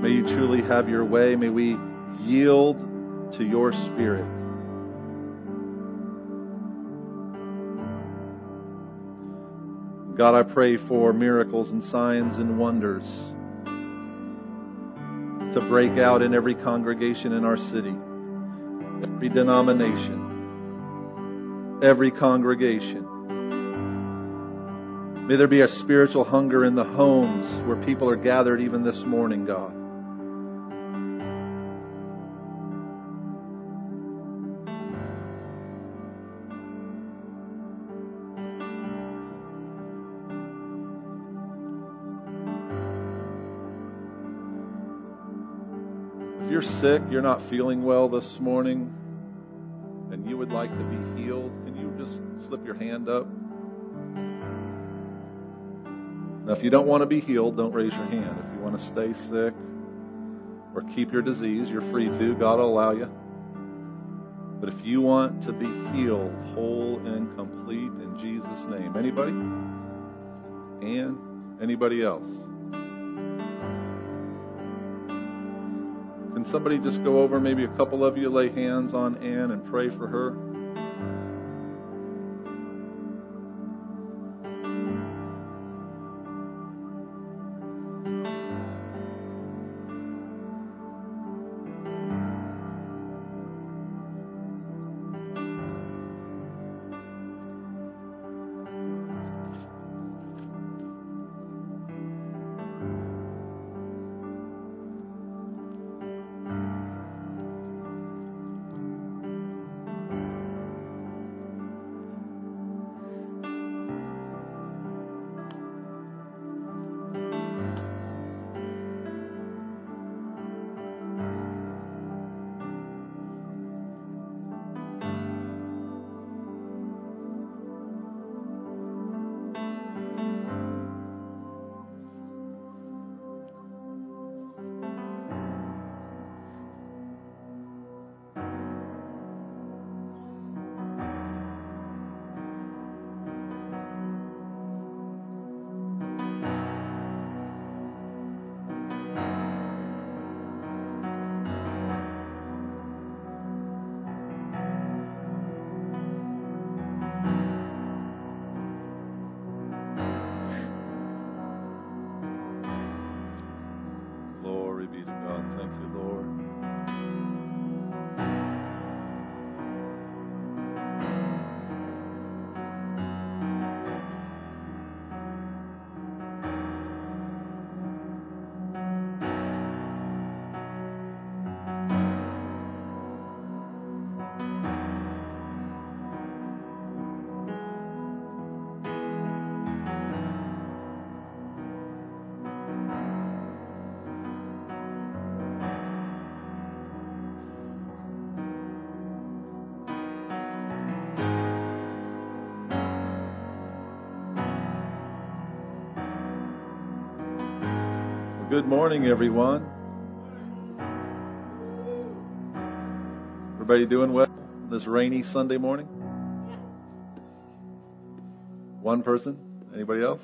May you truly have your way. May we yield to your Spirit. God, I pray for miracles and signs and wonders to break out in every congregation in our city, every denomination, every congregation. May there be a spiritual hunger in the homes where people are gathered even this morning, God. If you're sick, you're not feeling well this morning, and you would like to be healed, can you just slip your hand up? Now, if you don't want to be healed, don't raise your hand. If you want to stay sick or keep your disease, you're free to. God will allow you. But if you want to be healed, whole and complete in Jesus' name. Anybody? And anybody else? Can somebody just go over, maybe a couple of you, lay hands on Ann and pray for her? Good morning, everyone. Everybody doing well this rainy Sunday morning? One person? Anybody else?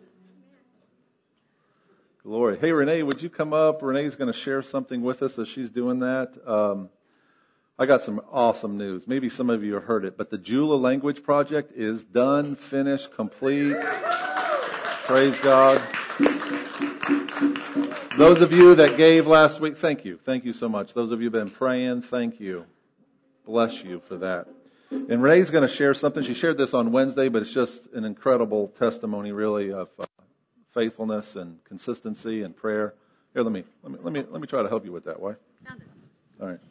Glory. Hey, Renee, would you come up? Renee's going to share something with us as she's doing that. I got some awesome news. Maybe some of you have heard it, but the Jula Language Project is done, finished, complete. Praise God. Those of you that gave last week, thank you. Thank you so much. Those of you who have been praying, thank you. Bless you for that. And Renee's going to share something. She shared this on Wednesday, but it's just an incredible testimony, really, of faithfulness and consistency and prayer. Here, let me try to help you with that. Why? Found it. All right.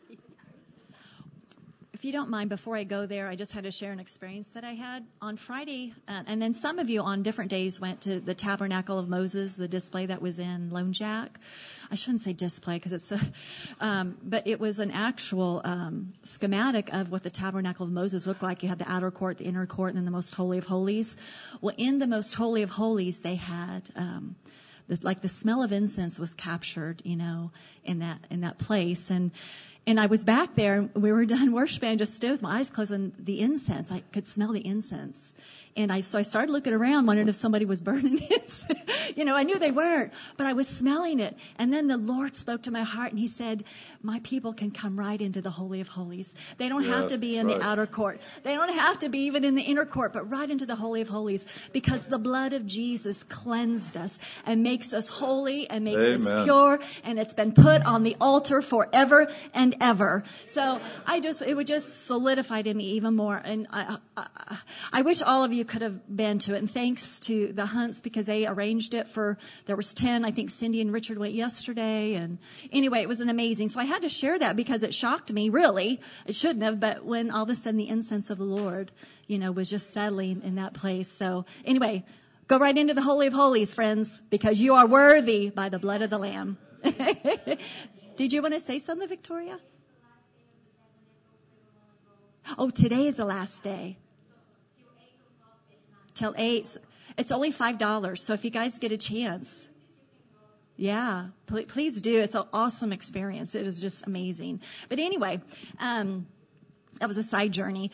If you don't mind, before I go there, I just had to share an experience that I had on Friday. And then some of you on different days went to the Tabernacle of Moses, the display that was in Lone Jack. I shouldn't say display because it's, but it was an actual schematic of what the Tabernacle of Moses looked like. You had the outer court, the inner court, and then the Most Holy of Holies. Well, in the Most Holy of Holies, they had like the smell of incense was captured, in that place. And I was back there, and we were done worshiping. I just stood with my eyes closed, and the incense, I could smell the incense. And so I started looking around, wondering if somebody was burning it. I knew they weren't, but I was smelling it. And then the Lord spoke to my heart and he said, my people can come right into the Holy of Holies. They don't have to be in the outer court. They don't have to be even in the inner court, but right into the Holy of Holies, because the blood of Jesus cleansed us and makes us holy and makes us pure. And it's been put on the altar forever and ever. So it would just solidify to me even more. And I wish all of you could have been to it. And thanks to the Hunts, because they arranged it there was 10. I think Cindy and Richard went yesterday. And anyway, it was an amazing. So I had to share that because it shocked me, really. It shouldn't have, but when all of a sudden the incense of the Lord, was just settling in that place. So anyway, go right into the Holy of Holies, friends, because you are worthy by the blood of the Lamb. Did you want to say something, Victoria? Oh, today is the last day. Till 8. It's only $5. So if you guys get a chance. Yeah, please do. It's an awesome experience. It is just amazing. But anyway, that was a side journey.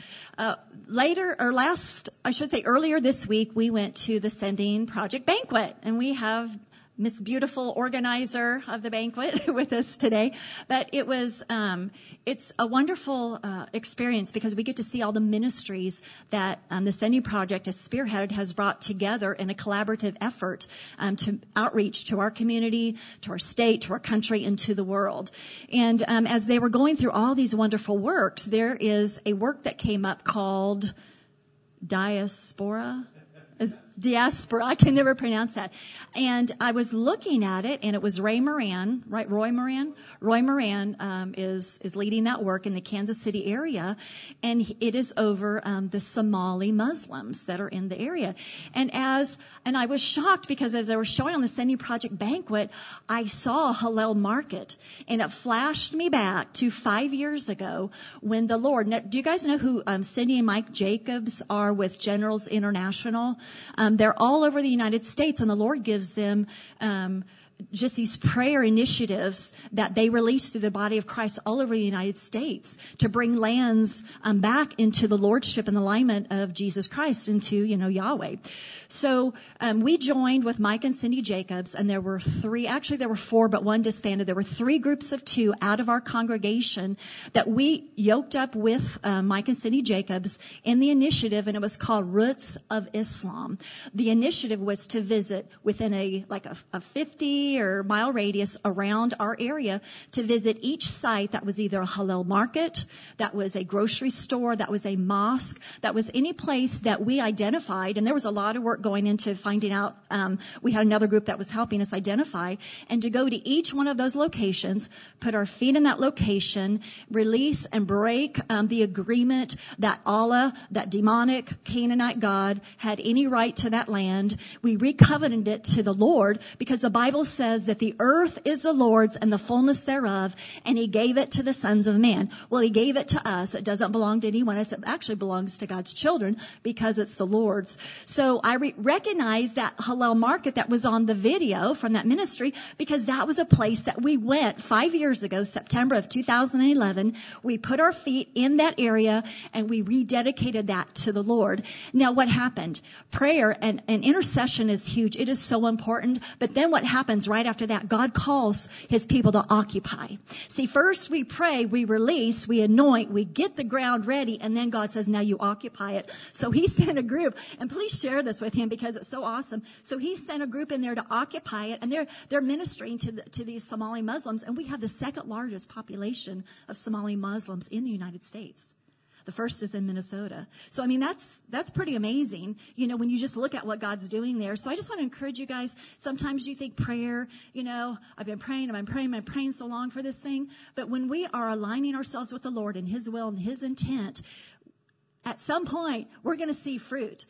Earlier this week, we went to the Sending Project banquet, and we have Miss Beautiful, organizer of the banquet, with us today. But it was, it's a wonderful experience because we get to see all the ministries that the Sending Project, as spearheaded, has brought together in a collaborative effort to outreach to our community, to our state, to our country, and to the world. And as they were going through all these wonderful works, there is a work that came up called Diaspora. Diaspora. I can never pronounce that. And I was looking at it, and it was Ray Moran, right? Roy Moran. Roy Moran is leading that work in the Kansas City area, and it is over the Somali Muslims that are in the area. And I was shocked because as they were showing on the Sending Project banquet, I saw Hallel Market, and it flashed me back to 5 years ago when the Lord. Now, do you guys know who Cindy and Mike Jacobs are with Generals International? They're all over the United States, and the Lord gives them just these prayer initiatives that they release through the body of Christ all over the United States to bring lands back into the lordship and alignment of Jesus Christ, into, Yahweh. So we joined with Mike and Cindy Jacobs, and there were four, but one disbanded. There were 3 groups of 2 out of our congregation that we yoked up with Mike and Cindy Jacobs in the initiative, and it was called Roots of Islam. The initiative was to visit within a 50 or mile radius around our area, to visit each site that was either a Hallel Market, that was a grocery store, that was a mosque, that was any place that we identified. And there was a lot of work going into finding out. We had another group that was helping us identify, and to go to each one of those locations, put our feet in that location, release and break the agreement that Allah, that demonic Canaanite god, had any right to that land. We recovenanted it to the Lord, because the Bible says that the earth is the Lord's and the fullness thereof, and he gave it to the sons of man. Well, he gave it to us. It doesn't belong to anyone else. It actually belongs to God's children because it's the Lord's. So I recognized that Hallel Market that was on the video from that ministry, because that was a place that we went 5 years ago, September of 2011. We put our feet in that area and we rededicated that to the Lord. Now, what happened? Prayer and intercession is huge. It is so important. But then what happens right after that? God calls his people to occupy. See, first we pray, we release, we anoint, we get the ground ready, and then God says, now you occupy it. So he sent a group, and please share this with him because it's so awesome. So he sent a group in there to occupy it, and they're ministering to these Somali Muslims, and we have the second largest population of Somali Muslims in the United States. The first is in Minnesota. So, I mean, that's pretty amazing, when you just look at what God's doing there. So I just want to encourage you guys. Sometimes you think prayer, I've been praying so long for this thing. But when we are aligning ourselves with the Lord and his will and his intent, at some point, we're going to see fruit,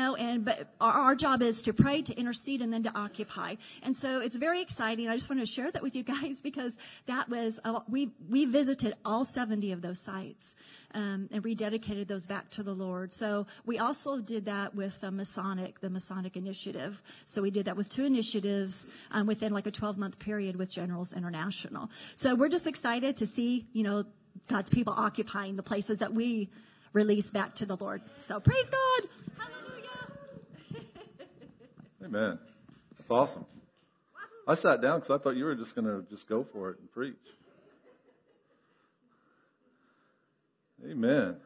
but our job is to pray, to intercede, and then to occupy. And so it's very exciting. I just want to share that with you guys because that was, we visited all 70 of those sites, and rededicated those back to the Lord. So we also did that with the Masonic Initiative. So we did that with 2 initiatives, within like a 12-month period with Generals International. So we're just excited to see, God's people occupying the places that we release back to the Lord. So praise God. Hallelujah. Amen. That's awesome. I sat down because I thought you were just going to just go for it and preach. Amen.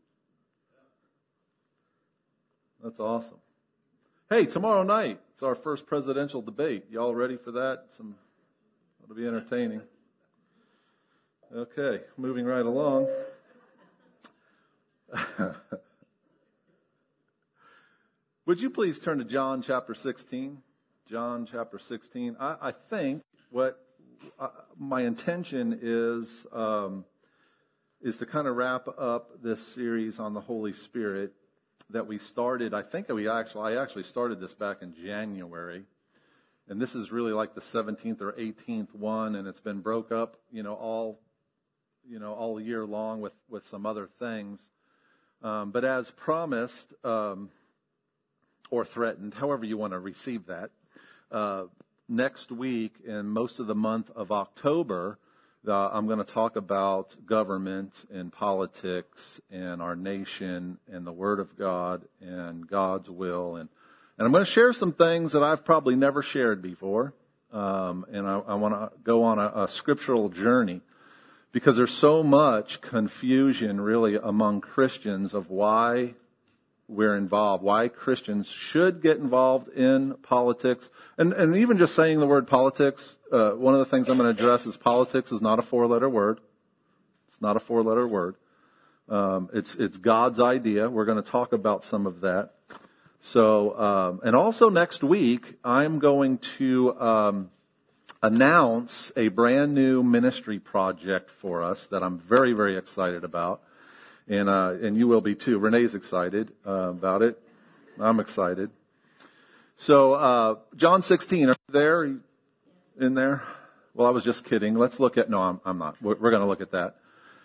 That's awesome. Hey, tomorrow night, it's our first presidential debate. Y'all ready for that? It'll be entertaining. Okay, moving right along. Would you please turn to John chapter 16? John chapter 16. I think what my intention is to kind of wrap up this series on the Holy Spirit that we started. I think I actually started this back in January, and this is really like the 17th or 18th one, and it's been broke up, all year long with some other things. But as promised or threatened, however you want to receive that, next week and most of the month of October, I'm going to talk about government and politics and our nation and the Word of God and God's will. And I'm going to share some things that I've probably never shared before. And I want to go on a scriptural journey because there's so much confusion really among Christians of why we're involved, why Christians should get involved in politics. And even just saying the word politics, one of the things I'm going to address is politics is not a four-letter word. It's not a four-letter word. It's God's idea. We're going to talk about some of that. So, and also next week, I'm going to announce a brand new ministry project for us that I'm very, very excited about. And you will be too. Renee's excited about it. I'm excited. So, John 16, are you there? Are you in there? Well, I was just kidding. Let's look at, no, I'm not. We're going to look at that.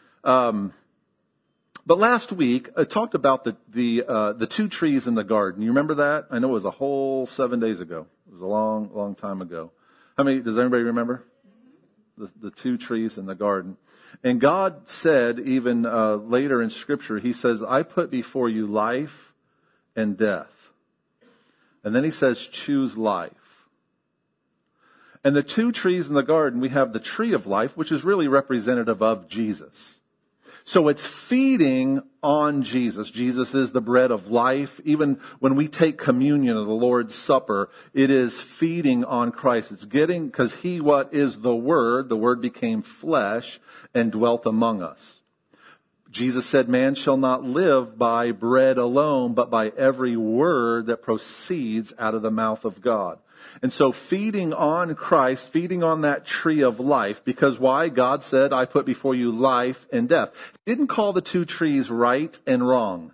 But last week, I talked about the two trees in the garden. You remember that? I know it was a whole 7 days ago. It was a long, long time ago. Does anybody remember? The two trees in the garden. And God said, even later in Scripture, He says, I put before you life and death. And then He says, choose life. And the two trees in the garden, we have the tree of life, which is really representative of Jesus. So it's feeding on Jesus. Jesus is the bread of life. Even when we take communion of the Lord's Supper, it is feeding on Christ. It's getting, because He what is the Word became flesh and dwelt among us. Jesus said, man shall not live by bread alone, but by every word that proceeds out of the mouth of God. And so feeding on Christ, feeding on that tree of life, because why? God said, I put before you life and death. He didn't call the two trees right and wrong.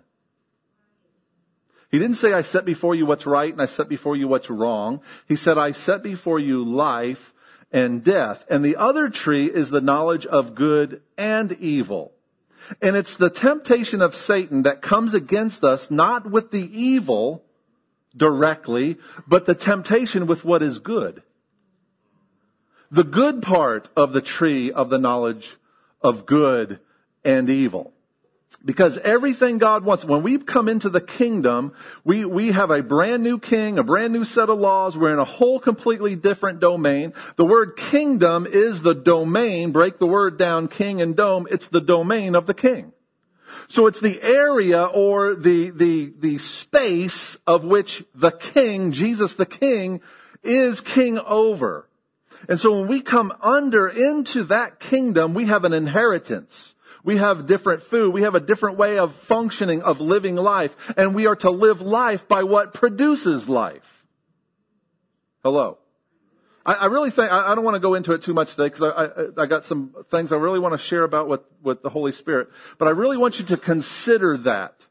He didn't say, I set before you what's right and I set before you what's wrong. He said, I set before you life and death. And the other tree is the knowledge of good and evil. And it's the temptation of Satan that comes against us, not with the evil directly, but the temptation with what is good. The good part of the tree of the knowledge of good and evil. Because everything God wants, when we come into the kingdom, we have a brand new king, a brand new set of laws. We're in a whole completely different domain. The word kingdom is the domain. Break the word down, king and dome. It's the domain of the king. So it's the area or the space of which the king, Jesus the king, is king over. And so when we come into that kingdom, we have an inheritance. We have different food. We have a different way of functioning, of living life. And we are to live life by what produces life. Hello. I really think, I don't want to go into it too much today because I got some things I really want to share about with the Holy Spirit. But I really want you to consider that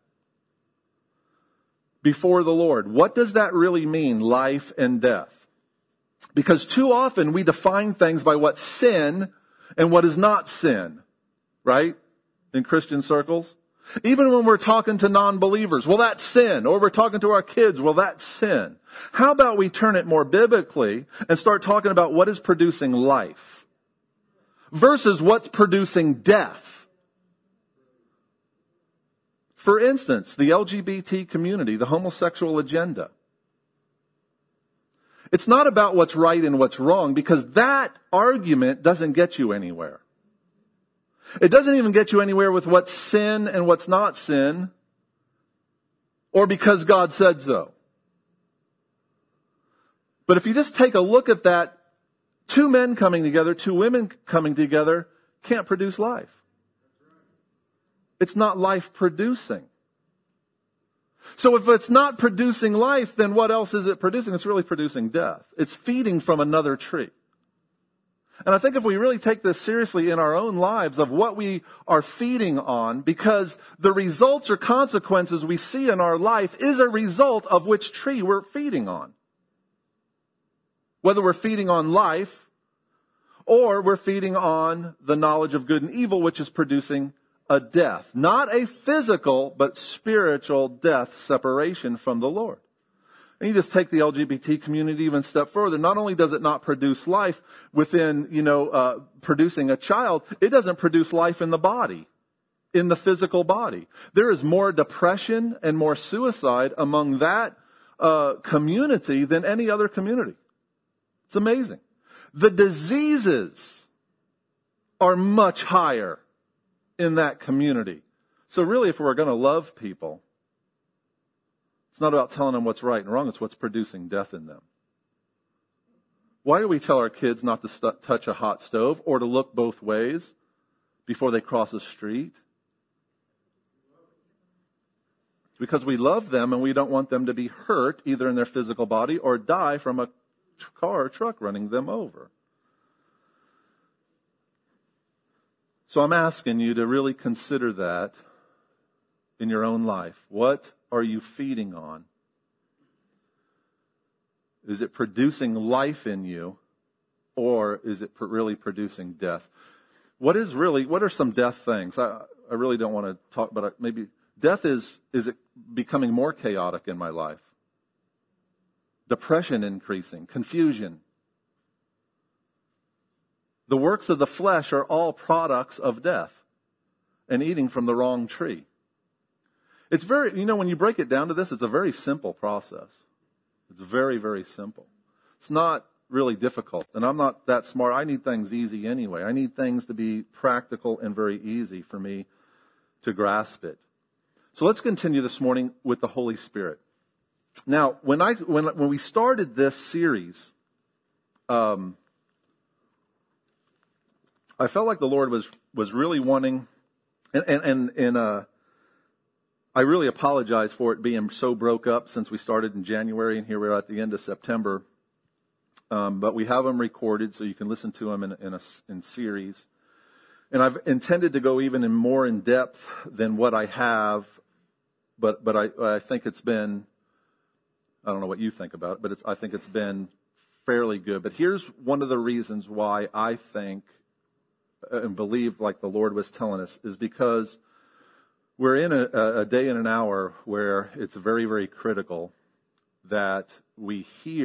before the Lord. What does that really mean, life and death? Because too often we define things by what's sin and what is not sin. Right? In Christian circles. Even when we're talking to non-believers, well, that's sin. Or we're talking to our kids, well, that's sin. How about we turn it more biblically and start talking about what is producing life versus what's producing death? For instance, the LGBT community, the homosexual agenda. It's not about what's right and what's wrong, because that argument doesn't get you anywhere. It doesn't even get you anywhere with what's sin and what's not sin, or because God said so. But if you just take a look at that, two men coming together, two women coming together can't produce life. It's not life producing. So if it's not producing life, then what else is it producing? It's really producing death. It's feeding from another tree. And I think if we really take this seriously in our own lives of what we are feeding on, because the results or consequences we see in our life is a result of which tree we're feeding on. Whether we're feeding on life or we're feeding on the knowledge of good and evil, which is producing a death. Not a physical, but spiritual death, separation from the Lord. And you just take the LGBT community even a step further. Not only does it not produce life within, producing a child, it doesn't produce life in the body, in the physical body. There is more depression and more suicide among that community than any other community. It's amazing. The diseases are much higher in that community. So really, if we're going to love people, it's not about telling them what's right and wrong, it's what's producing death in them. Why do we tell our kids not to touch a hot stove or to look both ways before they cross a street? Because we love them and we don't want them to be hurt either in their physical body or die from a car or truck running them over. So I'm asking you to really consider that in your own life. What are you feeding on? Is it producing life in you, or is it really producing death? What are some death things? I really don't want to talk about it. Maybe death is it becoming more chaotic in my life? Depression increasing, confusion. The works of the flesh are all products of death and eating from the wrong tree. It's when you break it down to this, it's a very simple process. It's very, very simple. It's not really difficult. And I'm not that smart. I need things easy anyway. I need things to be practical and very easy for me to grasp it. So let's continue this morning with the Holy Spirit. Now, when we started this series, I felt like the Lord was really wanting, and I really apologize for it being so broke up since we started in January, and here we are at the end of September. But we have them recorded, so you can listen to them in series. And I've intended to go even more in depth than what I have, but I think it's been, I don't know what you think about it, but I think it's been fairly good. But here's one of the reasons why I think and believe, like the Lord was telling us, is because we're in a day and an hour where it's very, very critical that we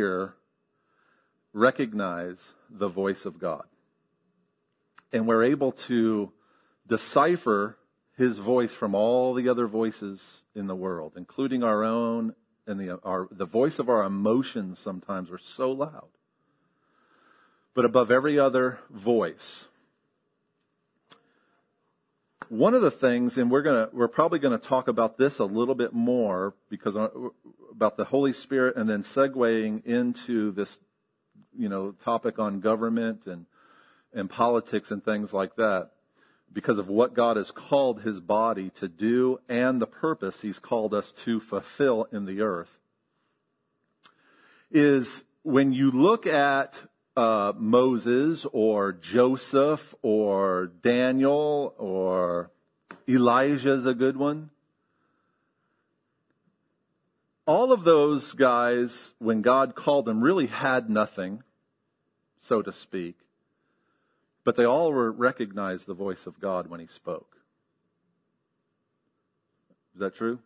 recognize the voice of God. And we're able to decipher His voice from all the other voices in the world, including our own, and the voice of our emotions sometimes are so loud. But above every other voice, one of the things, and we're probably going to talk about this a little bit more because about the Holy Spirit, and then segueing into this, topic on government and politics and things like that, because of what God has called His body to do and the purpose He's called us to fulfill in the earth, is when you look at Moses or Joseph or Daniel or Elijah is a good one. All of those guys, when God called them, really had nothing, so to speak, but they all recognized the voice of God when He spoke. Is that true?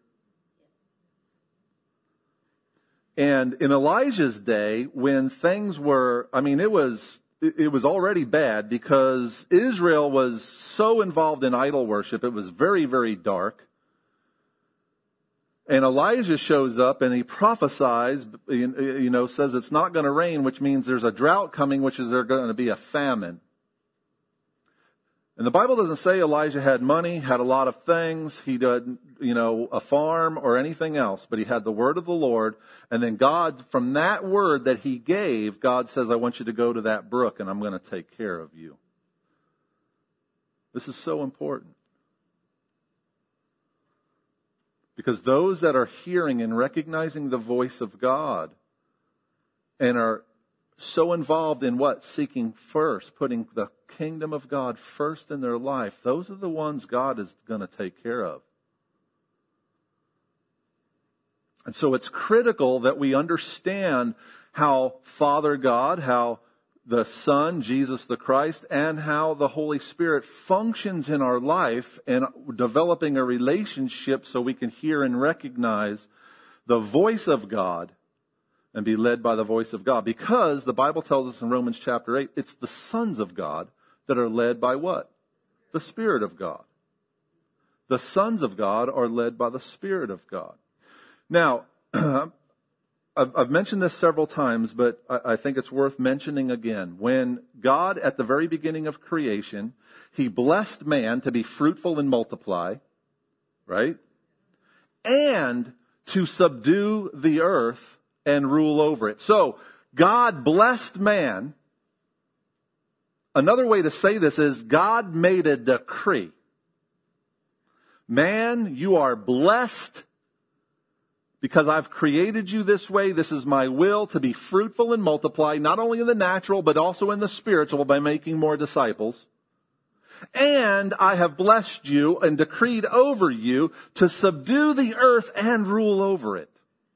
And in Elijah's day, when things were, it was already bad because Israel was so involved in idol worship. It was very, very dark. And Elijah shows up and he prophesies, says it's not going to rain, which means there's a drought coming, which is there's going to be a famine. And the Bible doesn't say Elijah had money, had a lot of things, he did, a farm or anything else, but he had the word of the Lord. And then God, from that word that he gave, God says, I want you to go to that brook and I'm going to take care of you. This is so important. Because those that are hearing and recognizing the voice of God and are so involved in what? Seeking first, putting the kingdom of God first in their life, those are the ones God is going to take care of. And so it's critical that we understand how Father God, how the Son, Jesus the Christ, and how the Holy Spirit functions in our life and developing a relationship so we can hear and recognize the voice of God and be led by the voice of God. Because the Bible tells us in Romans chapter 8, it's the sons of God that are led by what? The Spirit of God. The sons of God are led by the Spirit of God. Now, I've mentioned this several times, but I think it's worth mentioning again. When God, at the very beginning of creation, He blessed man to be fruitful and multiply, right? And to subdue the earth and rule over it. So, God blessed man. Another way to say this is God made a decree. Man, you are blessed because I've created you this way. This is my will, to be fruitful and multiply, not only in the natural, but also in the spiritual by making more disciples. And I have blessed you and decreed over you to subdue the earth and rule over it.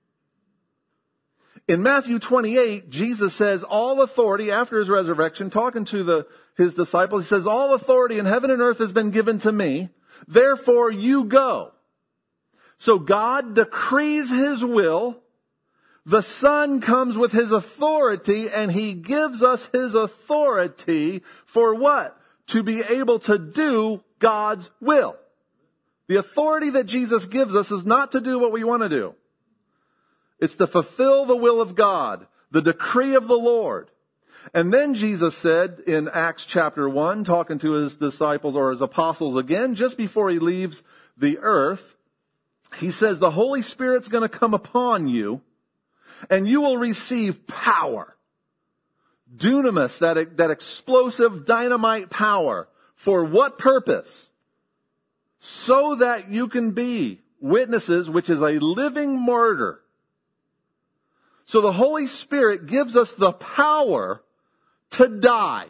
In Matthew 28, Jesus says, all authority, after his resurrection, talking to his disciples, he says, all authority in heaven and earth has been given to me. Therefore you go. So God decrees His will. The Son comes with His authority, and He gives us His authority for what? To be able to do God's will. The authority that Jesus gives us is not to do what we want to do. It's to fulfill the will of God, the decree of the Lord. And then Jesus said in Acts chapter 1, talking to His disciples or His apostles again, just before He leaves the earth, He says, the Holy Spirit's going to come upon you, and you will receive power. Dunamis, that explosive dynamite power. For what purpose? So that you can be witnesses, which is a living martyr. So the Holy Spirit gives us the power to die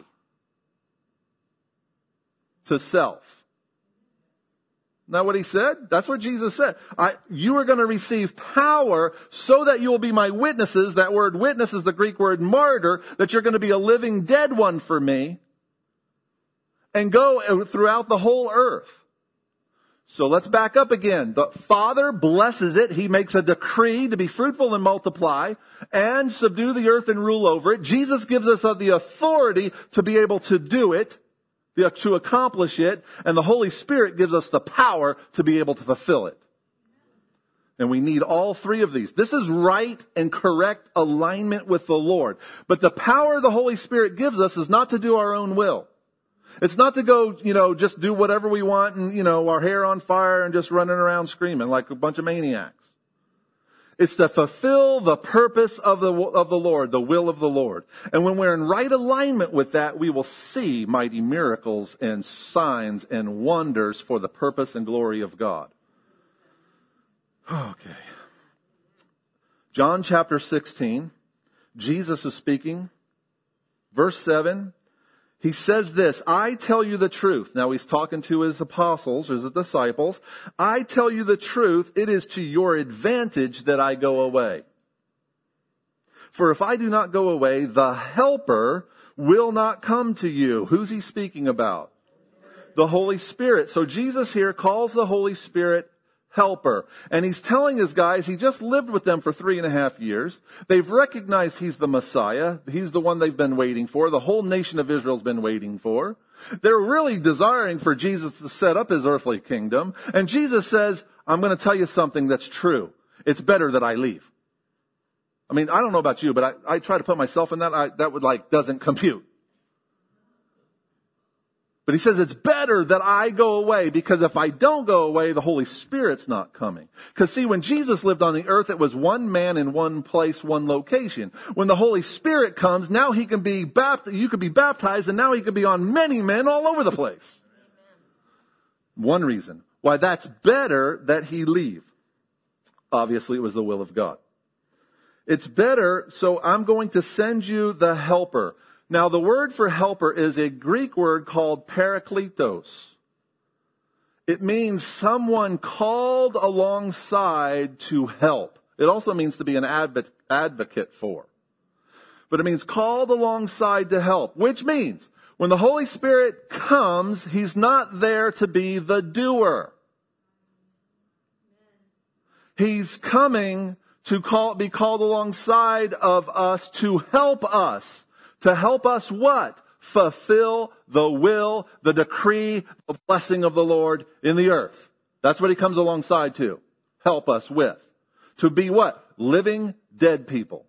to self. Isn't that what He said? That's what Jesus said. You are going to receive power so that you will be my witnesses. That word witness is the Greek word martyr, that you're going to be a living dead one for me and go throughout the whole earth. So let's back up again. The Father blesses it. He makes a decree to be fruitful and multiply and subdue the earth and rule over it. Jesus gives us the authority to be able to do it, to accomplish it, and the Holy Spirit gives us the power to be able to fulfill it. And we need all three of these. This is right and correct alignment with the Lord. But the power the Holy Spirit gives us is not to do our own will. It's not to go, just do whatever we want and, our hair on fire and just running around screaming like a bunch of maniacs. It's to fulfill the purpose of the Lord, the will of the Lord. And when we're in right alignment with that, we will see mighty miracles and signs and wonders for the purpose and glory of God. Okay. John chapter 16, Jesus is speaking. Verse 7, He says this, I tell you the truth. Now He's talking to His apostles, His disciples. I tell you the truth, it is to your advantage that I go away. For if I do not go away, the Helper will not come to you. Who's He speaking about? The Holy Spirit. So Jesus here calls the Holy Spirit helper. And he's telling his guys, he just lived with them for 3.5 years. They've recognized he's the Messiah. He's the one they've been waiting for. The whole nation of Israel's been waiting for. They're really desiring for Jesus to set up his earthly kingdom. And Jesus says, I'm going to tell you something that's true. It's better that I leave. I mean, I don't know about you, but I try to put myself in that. That would doesn't compute. But he says it's better that I go away, because if I don't go away, the Holy Spirit's not coming. Because see, when Jesus lived on the earth, it was one man in one place, one location. When the Holy Spirit comes, now he can be baptized, you could be baptized, and now he could be on many men all over the place. Amen. One reason why that's better that he leave. Obviously, it was the will of God. It's better, so I'm going to send you the helper. Now, the word for helper is a Greek word called parakletos. It means someone called alongside to help. It also means to be an advocate for. But it means called alongside to help, which means when the Holy Spirit comes, he's not there to be the doer. He's coming to be called alongside of us to help us. To help us what? Fulfill the will, the decree, the blessing of the Lord in the earth. That's what he comes alongside to. Help us with. To be what? Living dead people.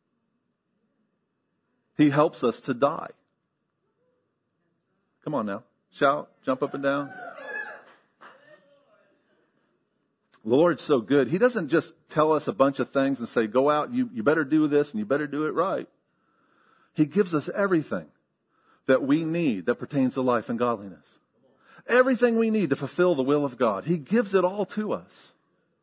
He helps us to die. Come on now. Shout. Jump up and down. The Lord's so good. He doesn't just tell us a bunch of things and say, go out, you better do this and you better do it right. He gives us everything that we need that pertains to life and godliness. Everything we need to fulfill the will of God. He gives it all to us.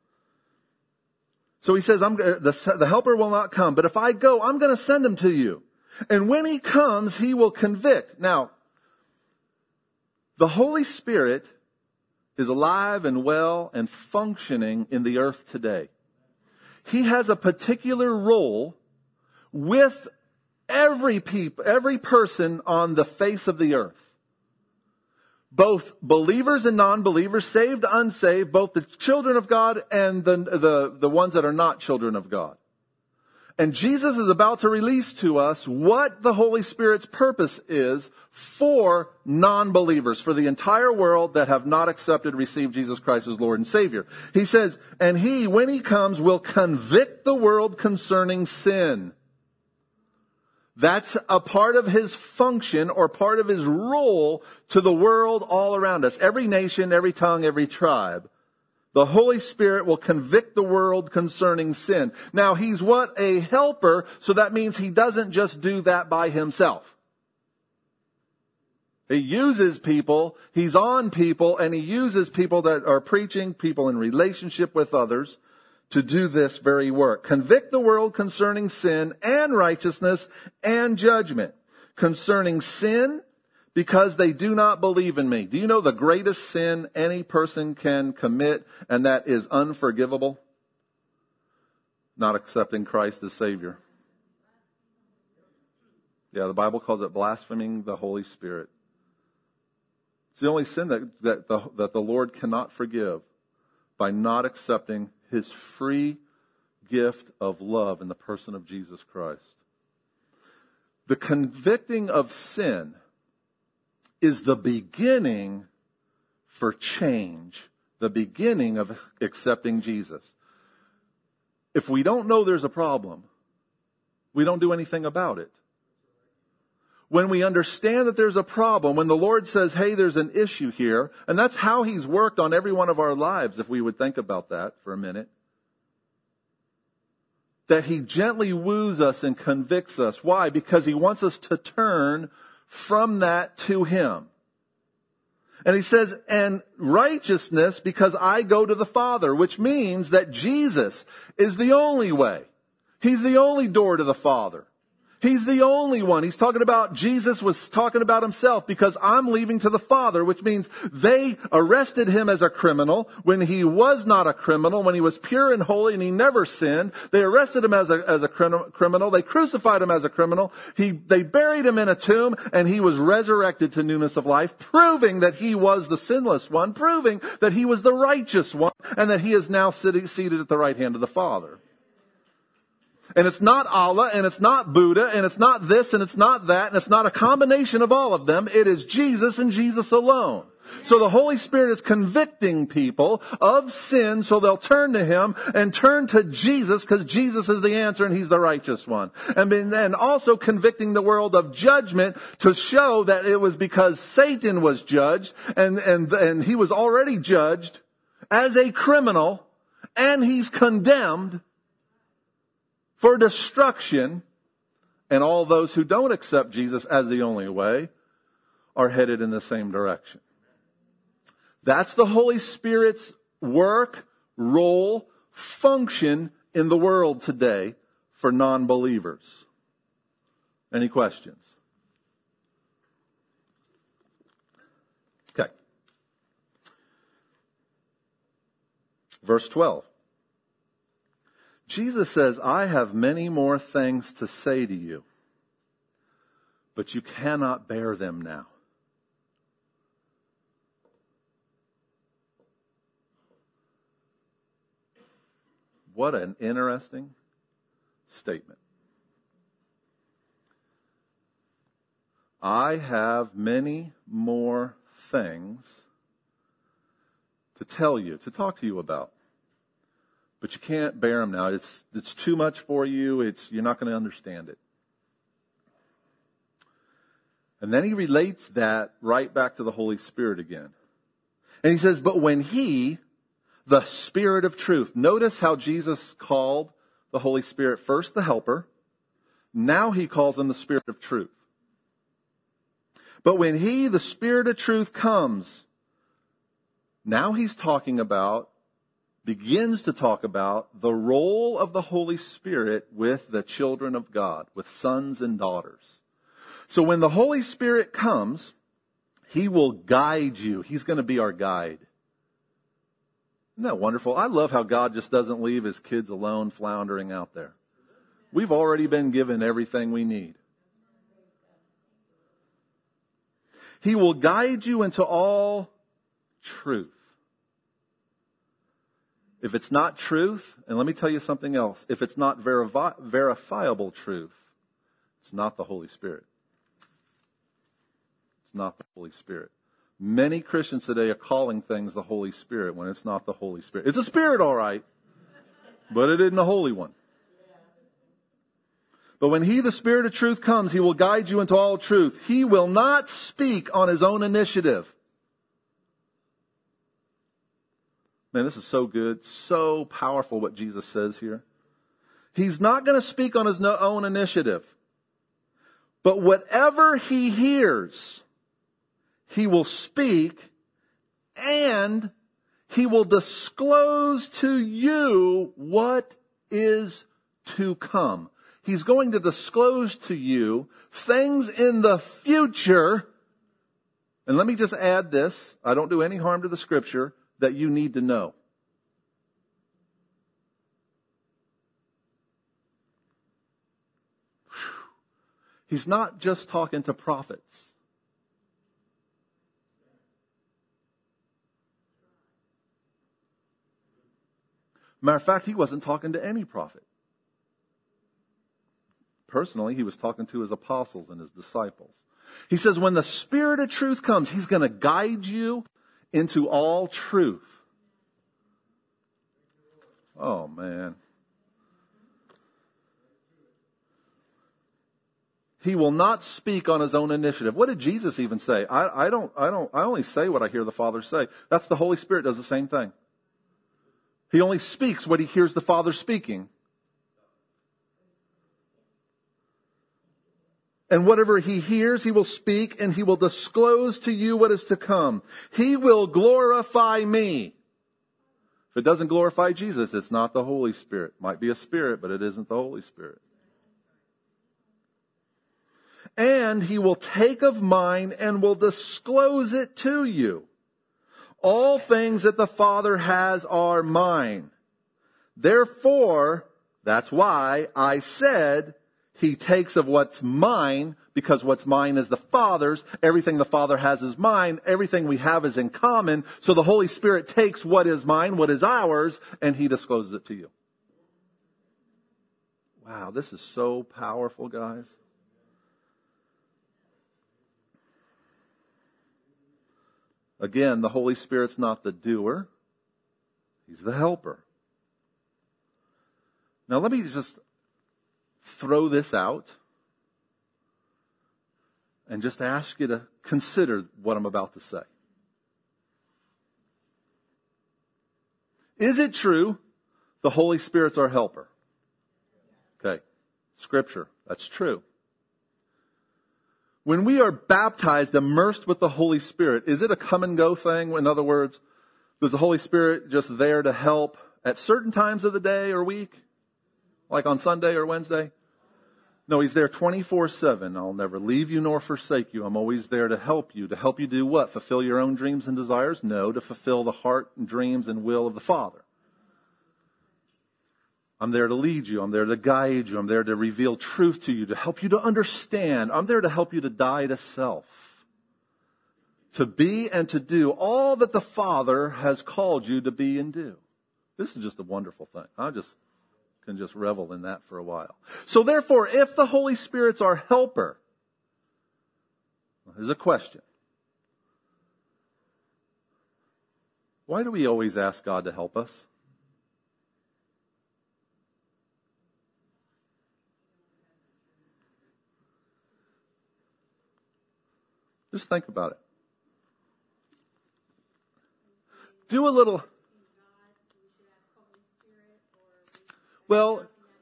So he says, the helper will not come, but if I go, I'm going to send him to you. And when he comes, he will convict. Now, the Holy Spirit is alive and well and functioning in the earth today. He has a particular role with every person on the face of the earth. Both believers and non-believers, saved, unsaved, both the children of God and the ones that are not children of God. And Jesus is about to release to us what the Holy Spirit's purpose is for non-believers, for the entire world that have not accepted, received Jesus Christ as Lord and Savior. He says, and he, when he comes, will convict the world concerning sin. That's a part of his function or part of his role to the world all around us. Every nation, every tongue, every tribe. The Holy Spirit will convict the world concerning sin. Now, he's what? A helper, so that means he doesn't just do that by himself. He uses people, he's on people, and he uses people that are preaching, people in relationship with others, to do this very work. Convict the world concerning sin and righteousness and judgment. Concerning sin, because they do not believe in me. Do you know the greatest sin any person can commit, and that is unforgivable? Not accepting Christ as Savior. Yeah, the Bible calls it blaspheming the Holy Spirit. It's the only sin that the Lord cannot forgive, by not accepting his free gift of love in the person of Jesus Christ. The convicting of sin is the beginning for change, the beginning of accepting Jesus. If we don't know there's a problem, we don't do anything about it. When we understand that there's a problem, when the Lord says, hey, there's an issue here, and that's how he's worked on every one of our lives, if we would think about that for a minute, that he gently woos us and convicts us. Why? Because he wants us to turn from that to him. And he says, and righteousness, because I go to the Father, which means that Jesus is the only way. He's the only door to the Father. He's the only one. He's talking about, Jesus was talking about himself, because I'm leaving to the Father, which means they arrested him as a criminal when he was not a criminal, when he was pure and holy and he never sinned. They arrested him as a criminal. They crucified him as a criminal. They buried him in a tomb, and he was resurrected to newness of life, proving that he was the sinless one, proving that he was the righteous one, and that he is now seated at the right hand of the Father. And it's not Allah, and it's not Buddha, and it's not this, and it's not that, and it's not a combination of all of them. It is Jesus and Jesus alone. So the Holy Spirit is convicting people of sin so they'll turn to him and turn to Jesus, because Jesus is the answer and he's the righteous one. And also convicting the world of judgment to show that it was because Satan was judged and he was already judged as a criminal, and he's condemned for destruction, and all those who don't accept Jesus as the only way are headed in the same direction. That's the Holy Spirit's work, role, function in the world today for non-believers. Any questions? Okay. Verse 12. Jesus says, I have many more things to say to you, but you cannot bear them now. What an interesting statement. I have many more things to tell you, to talk to you about. But you can't bear them now. It's too much for you. You're not going to understand it. And then he relates that right back to the Holy Spirit again. And he says, but when he, the Spirit of truth, notice how Jesus called the Holy Spirit first the Helper. Now he calls him the Spirit of truth. But when he, the Spirit of truth, comes, now he's begins to talk about the role of the Holy Spirit with the children of God, with sons and daughters. So when the Holy Spirit comes, he will guide you. He's going to be our guide. Isn't that wonderful? I love how God just doesn't leave his kids alone floundering out there. We've already been given everything we need. He will guide you into all truth. If it's not truth, and let me tell you something else, if it's not verifiable truth, it's not the Holy Spirit. It's not the Holy Spirit. Many Christians today are calling things the Holy Spirit when it's not the Holy Spirit. It's a spirit, all right, but it isn't the Holy One. But when he, the Spirit of truth, comes, he will guide you into all truth. He will not speak on his own initiative. Man, this is so good, so powerful what Jesus says here. He's not going to speak on his own initiative. But whatever he hears, he will speak, and he will disclose to you what is to come. He's going to disclose to you things in the future. And let me just add this. I don't do any harm to the Scripture, that you need to know. He's not just talking to prophets. Matter of fact, he wasn't talking to any prophet. Personally, he was talking to his apostles and his disciples. He says, when the Spirit of truth comes, he's going to guide you into all truth. Oh, man. He will not speak on his own initiative. What did Jesus even say? I only say what I hear the Father say. That's the Holy Spirit does the same thing. He only speaks what he hears the Father speaking. And whatever he hears, he will speak, and he will disclose to you what is to come. He will glorify me. If it doesn't glorify Jesus, it's not the Holy Spirit. Might be a spirit, but it isn't the Holy Spirit. and he will take of mine and will disclose it to you. All things that the Father has are mine. Therefore, that's why I said he takes of what's mine, because what's mine is the Father's. Everything the Father has is mine. Everything we have is in common. So the Holy Spirit takes what is mine, what is ours, and he discloses it to you. Wow, this is so powerful, guys. Again, the Holy Spirit's not the doer. He's the helper. Now let me just throw this out and just ask you to consider what I'm about to say. Is it true the Holy Spirit's our helper? Okay, Scripture, that's true. When we are baptized, immersed with the Holy Spirit, is it a come and go thing? In other words, is the Holy Spirit just there to help at certain times of the day or week? Like on Sunday or Wednesday? No, he's there 24/7. I'll never leave you nor forsake you. I'm always there to help you. To help you do what? Fulfill your own dreams and desires? No, to fulfill the heart and dreams and will of the Father. I'm there to lead you. I'm there to guide you. I'm there to reveal truth to you, to help you to understand. I'm there to help you to die to self. To be and to do all that the Father has called you to be and do. This is just a wonderful thing. I can just revel in that for a while. So therefore, if the Holy Spirit's our helper, here's a question. Why do we always ask God to help us? Just think about it. Do a little... Well,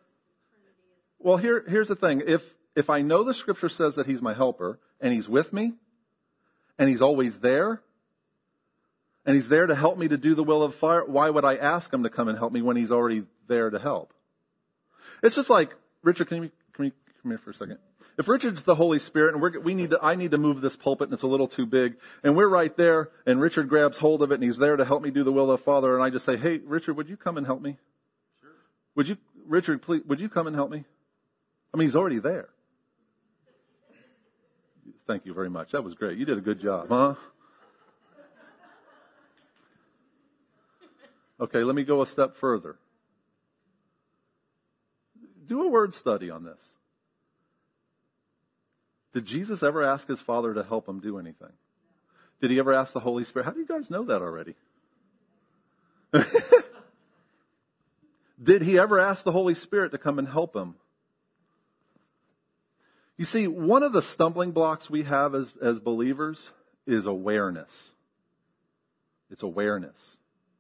here's the thing. If I know the Scripture says that he's my helper, and he's with me, and he's always there, and he's there to help me to do the will of the Father, why would I ask him to come and help me when he's already there to help? It's just like, Richard, can you come here for a second? If Richard's the Holy Spirit and I need to move this pulpit and it's a little too big, and we're right there, and Richard grabs hold of it and he's there to help me do the will of the Father, and I just say, hey, Richard, would you come and help me? Sure. Richard, please, would you come and help me? I mean, he's already there. Thank you very much. That was great. You did a good job, huh? Okay, let me go a step further. Do a word study on this. Did Jesus ever ask his Father to help him do anything? Did he ever ask the Holy Spirit? How do you guys know that already? Did he ever ask the Holy Spirit to come and help him? You see, one of the stumbling blocks we have as believers is awareness. It's awareness.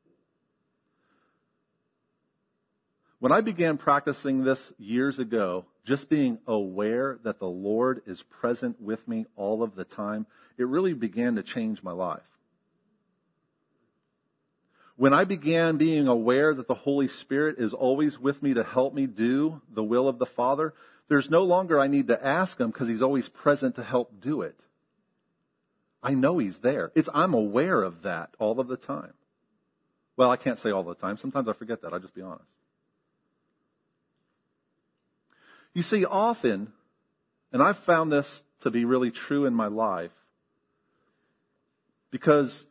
When I began practicing this years ago, just being aware that the Lord is present with me all of the time, it really began to change my life. When I began being aware that the Holy Spirit is always with me to help me do the will of the Father, there's no longer I need to ask him because he's always present to help do it. I know he's there. I'm aware of that all of the time. Well, I can't say all the time. Sometimes I forget that. I'll just be honest. You see, often, and I've found this to be really true in my life, because,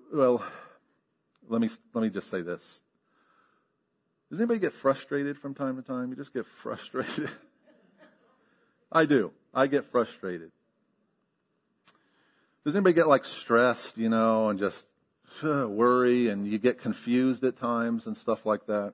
let me just say this. Does anybody get frustrated from time to time? You just get frustrated. I do. I get frustrated. Does anybody get like stressed, and just worry, and you get confused at times and stuff like that?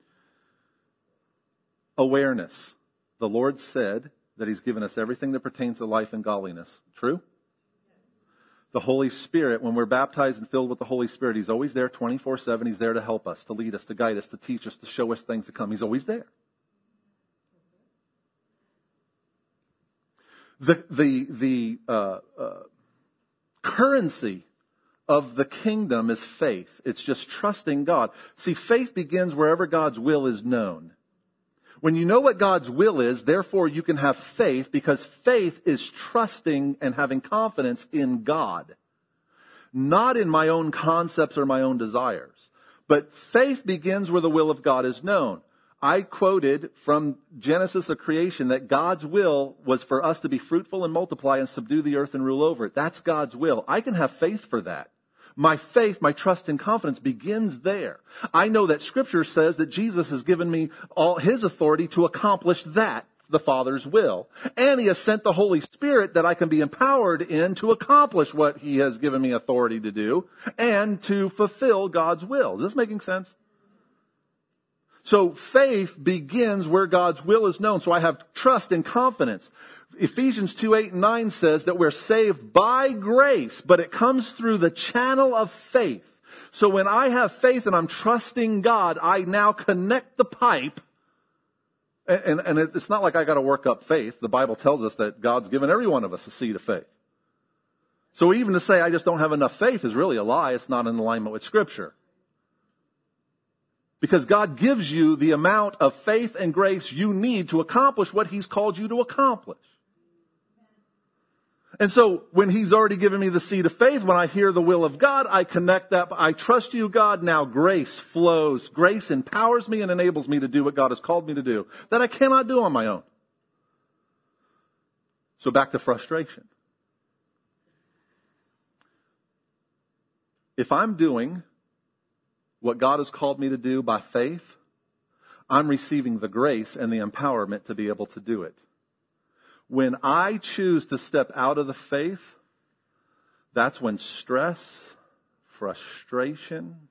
Awareness. The Lord said that he's given us everything that pertains to life and godliness. True? The Holy Spirit, when we're baptized and filled with the Holy Spirit, he's always there 24/7. He's there to help us, to lead us, to guide us, to teach us, to show us things to come. He's always there. The currency of the kingdom is faith. It's just trusting God. See, faith begins wherever God's will is known. When you know what God's will is, therefore you can have faith, because faith is trusting and having confidence in God, not in my own concepts or my own desires. But faith begins where the will of God is known. I quoted from Genesis of creation that God's will was for us to be fruitful and multiply and subdue the earth and rule over it. That's God's will. I can have faith for that. My faith, my trust and confidence begins there. I know that Scripture says that Jesus has given me all His authority to accomplish that, the Father's will. And He has sent the Holy Spirit that I can be empowered in to accomplish what He has given me authority to do and to fulfill God's will. Is this making sense? So faith begins where God's will is known. So I have trust and confidence. Ephesians 2:8-9 says that we're saved by grace, but it comes through the channel of faith. So when I have faith and I'm trusting God, I now connect the pipe. And it's not like I got to work up faith. The Bible tells us that God's given every one of us a seed of faith. So even to say I just don't have enough faith is really a lie. It's not in alignment with Scripture. Because God gives you the amount of faith and grace you need to accomplish what He's called you to accomplish. And so when He's already given me the seed of faith, when I hear the will of God, I connect that. I trust you, God. Now grace flows. Grace empowers me and enables me to do what God has called me to do that I cannot do on my own. So back to frustration. If I'm doing what God has called me to do by faith, I'm receiving the grace and the empowerment to be able to do it. When I choose to step out of the faith, that's when stress, frustration,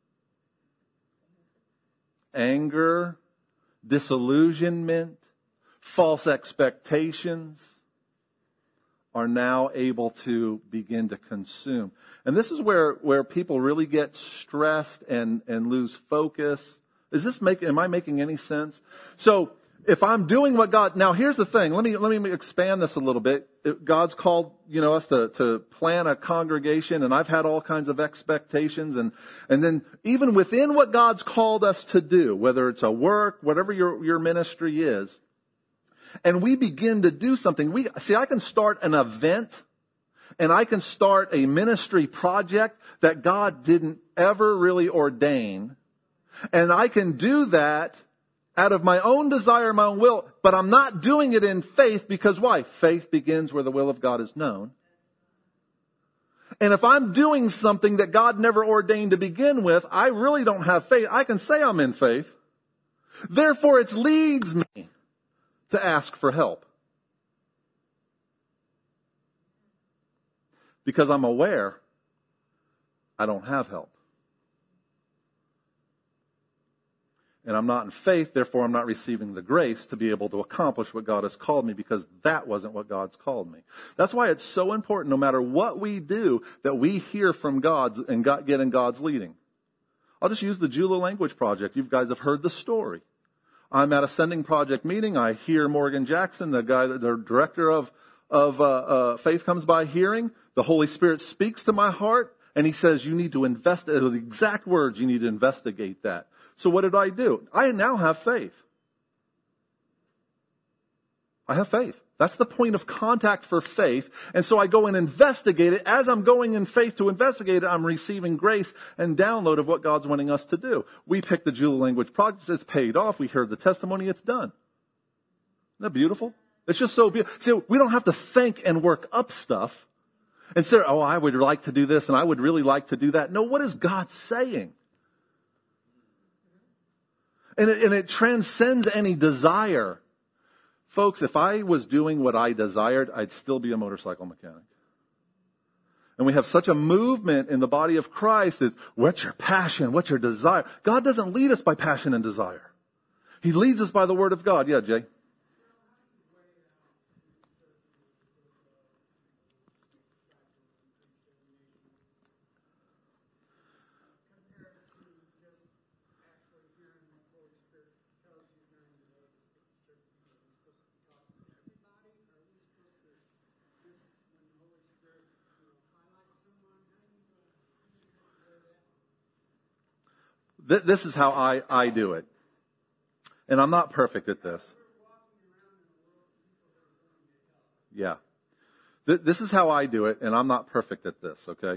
anger, disillusionment, false expectations are now able to begin to consume. And this is where people really get stressed and lose focus. Am I making any sense? So if I'm doing what God, now here's the thing, let me expand this a little bit. God's called, us to plan a congregation, and I've had all kinds of expectations, and then even within what God's called us to do, whether it's a work, whatever your ministry is, and we begin to do something. I can start an event and I can start a ministry project that God didn't ever really ordain. And I can do that out of my own desire, my own will, but I'm not doing it in faith because why? Faith begins where the will of God is known. And if I'm doing something that God never ordained to begin with, I really don't have faith. I can say I'm in faith. Therefore, it leads me to ask for help. Because I'm aware I don't have help. And I'm not in faith, therefore I'm not receiving the grace to be able to accomplish what God has called me, because that wasn't what God's called me. That's why it's so important, no matter what we do, that we hear from God and get in God's leading. I'll just use the Jula Language Project. You guys have heard the story. I'm at a Sending Project meeting. I hear Morgan Jackson, the director of Faith Comes by Hearing. The Holy Spirit speaks to my heart, and He says, you need to investigate, the exact words, you need to investigate that. So what did I do? I now have faith. I have faith. That's the point of contact for faith. And so I go and investigate it. As I'm going in faith to investigate it, I'm receiving grace and download of what God's wanting us to do. We picked the Jula Language Project. It's paid off. We heard the testimony. It's done. Isn't that beautiful? It's just so beautiful. See, we don't have to think and work up stuff and say, oh, I would like to do this and I would really like to do that. No, what is God saying? And it transcends any desire. Folks, if I was doing what I desired, I'd still be a motorcycle mechanic. And we have such a movement in the body of Christ that, what's your passion? What's your desire? God doesn't lead us by passion and desire. He leads us by the Word of God. Yeah, Jay? This is how I do it. And I'm not perfect at this. Yeah. This is how I do it, and I'm not perfect at this, okay?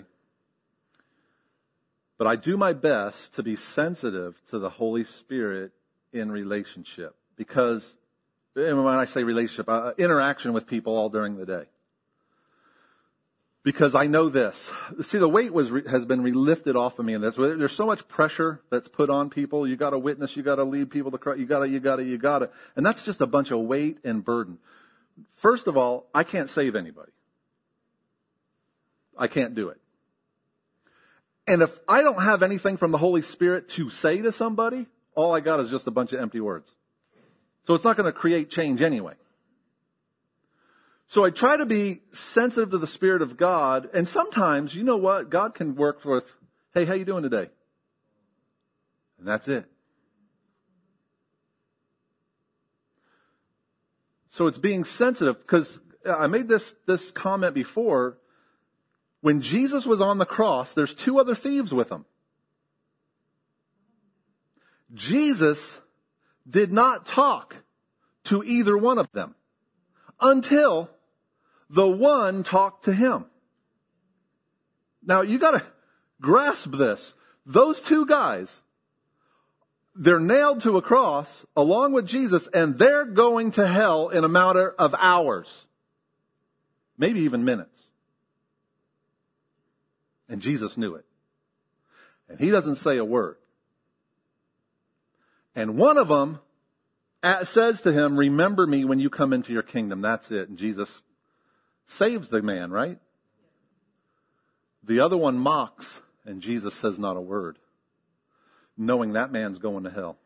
But I do my best to be sensitive to the Holy Spirit in relationship. Because, and when I say relationship, interaction with people all during the day. Because I know this. See, the weight has been lifted off of me in this. There's so much pressure that's put on people. You got to witness. You got to lead people to Christ. You got to. And that's just a bunch of weight and burden. First of all, I can't save anybody. I can't do it. And if I don't have anything from the Holy Spirit to say to somebody, all I got is just a bunch of empty words. So it's not going to create change anyway. So I try to be sensitive to the Spirit of God. And sometimes, you know what? God can work with, hey, how you doing today? And that's it. So it's being sensitive, because I made this comment before. When Jesus was on the cross, there's two other thieves with him. Jesus did not talk to either one of them until the one talked to him. Now, you got to grasp this. Those two guys, they're nailed to a cross along with Jesus, and they're going to hell in a matter of hours, maybe even minutes. And Jesus knew it. And he doesn't say a word. And one of them says to him, remember me when you come into your kingdom. That's it. And Jesus saves the man, right? The other one mocks, and Jesus says not a word, knowing that man's going to hell.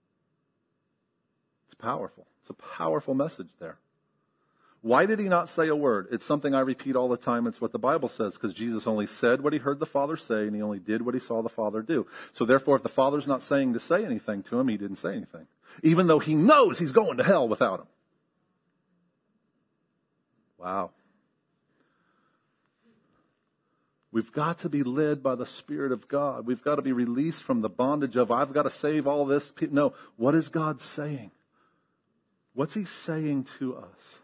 It's powerful. It's a powerful message there. Why did he not say a word? It's something I repeat all the time. It's what the Bible says, because Jesus only said what he heard the Father say, and he only did what he saw the Father do. So therefore, if the Father's not saying to say anything to him, he didn't say anything. Even though he knows he's going to hell without him. Wow. We've got to be led by the Spirit of God. We've got to be released from the bondage of, I've got to save all this. No, what is God saying? What's he saying to us?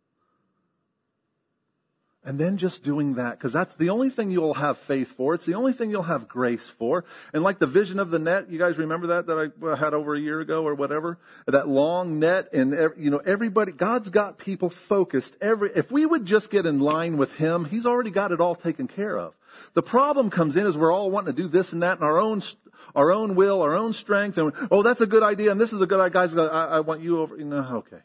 And then just doing that, because that's the only thing you'll have faith for. It's the only thing you'll have grace for. And like the vision of the net, you guys remember that I had over a year ago or whatever? That long net, and everybody, God's got people focused. If we would just get in line with him, he's already got it all taken care of. The problem comes in is we're all wanting to do this and that in our own will, our own strength. And, oh, that's a good idea, and this is a good idea. Guys, I want you over. Okay.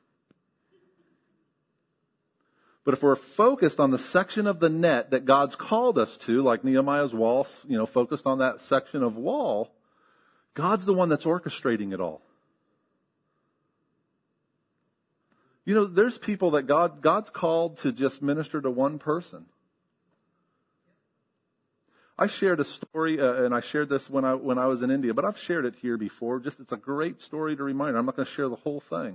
But if we're focused on the section of the net that God's called us to, like Nehemiah's wall, focused on that section of wall, God's the one that's orchestrating it all. There's people that God's called to just minister to one person. I shared a story, and I shared this when I was in India, but I've shared it here before. It's a great story to remind. I'm not going to share the whole thing.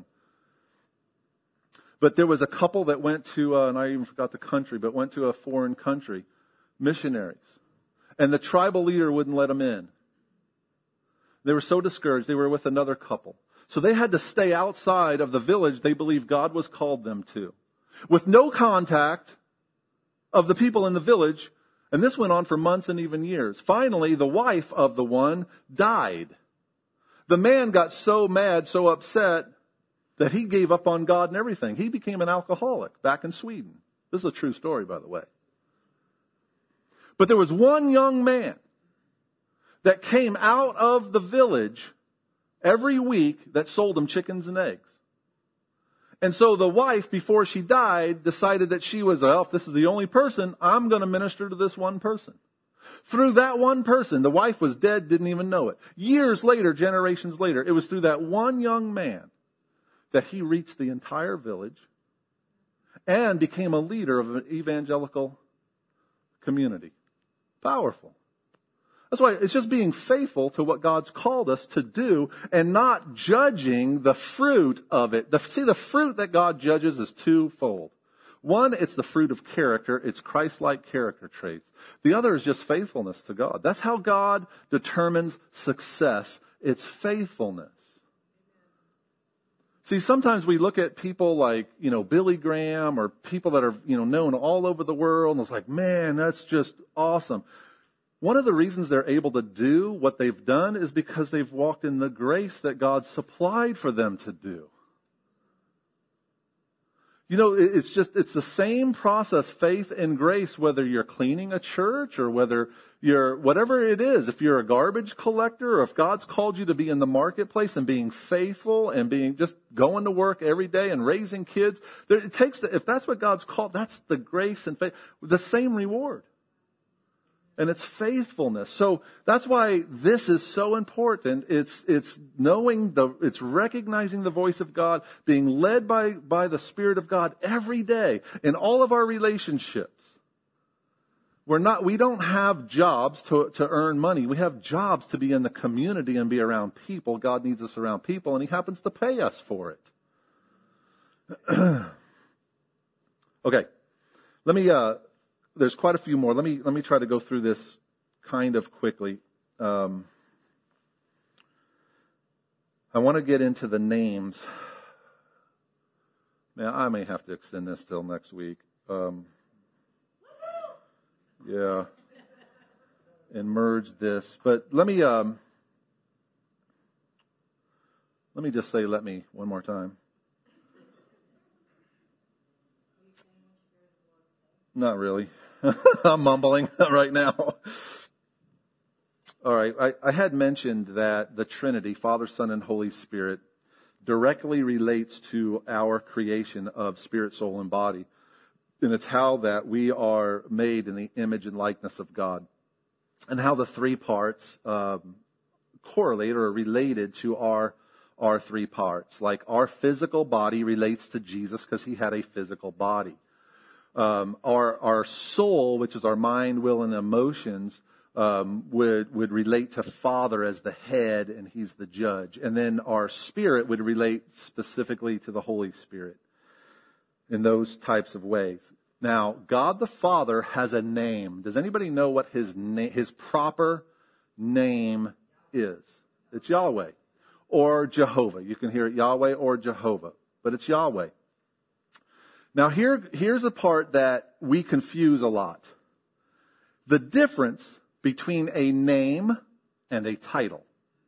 But there was a couple that went to, and I even forgot the country, but went to a foreign country, missionaries. And the tribal leader wouldn't let them in. They were so discouraged. They were with another couple. So they had to stay outside of the village they believed God was called them to, with no contact of the people in the village. And this went on for months and even years. Finally, the wife of the one died. The man got so mad, so upset, that he gave up on God and everything. He became an alcoholic back in Sweden. This is a true story, by the way. But there was one young man that came out of the village every week that sold him chickens and eggs. And so the wife, before she died, decided that she was, if this is the only person, I'm going to minister to this one person. Through that one person, the wife was dead, didn't even know it. Years later, generations later, it was through that one young man that he reached the entire village and became a leader of an evangelical community. Powerful. That's why it's just being faithful to what God's called us to do and not judging the fruit of it. The fruit that God judges is twofold. One, it's the fruit of character. It's Christ-like character traits. The other is just faithfulness to God. That's how God determines success. It's faithfulness. See, sometimes we look at people like, Billy Graham or people that are, known all over the world, and it's like, man, that's just awesome. One of the reasons they're able to do what they've done is because they've walked in the grace that God supplied for them to do. It's the same process, faith and grace, whether you're cleaning a church or whether whatever it is, if you're a garbage collector or if God's called you to be in the marketplace and being faithful and being just going to work every day and raising kids, if that's what God's called, that's the grace and faith, the same reward. And it's faithfulness. So that's why this is so important. It's recognizing the voice of God, being led by the Spirit of God every day in all of our relationships. We don't have jobs to earn money. We have jobs to be in the community and be around people. God needs us around people, and He happens to pay us for it. Okay. There's quite a few more. Let me try to go through this kind of quickly. I want to get into the names. Man, I may have to extend this till next week. Yeah. And merge this. But let me just say one more time. Not really. I'm mumbling right now. All right. I had mentioned that the Trinity, Father, Son, and Holy Spirit, directly relates to our creation of spirit, soul, and body. And it's how that we are made in the image and likeness of God. And how the three parts correlate or are related to our three parts. Like our physical body relates to Jesus because He had a physical body. Our soul, which is our mind, will, and emotions, would relate to Father as the head, and He's the judge. And then our spirit would relate specifically to the Holy Spirit in those types of ways. Now, God the Father has a name. Does anybody know what His proper name is? It's Yahweh or Jehovah. You can hear it Yahweh or Jehovah, but it's Yahweh. Now here's a part that we confuse a lot. The difference between a name and a title.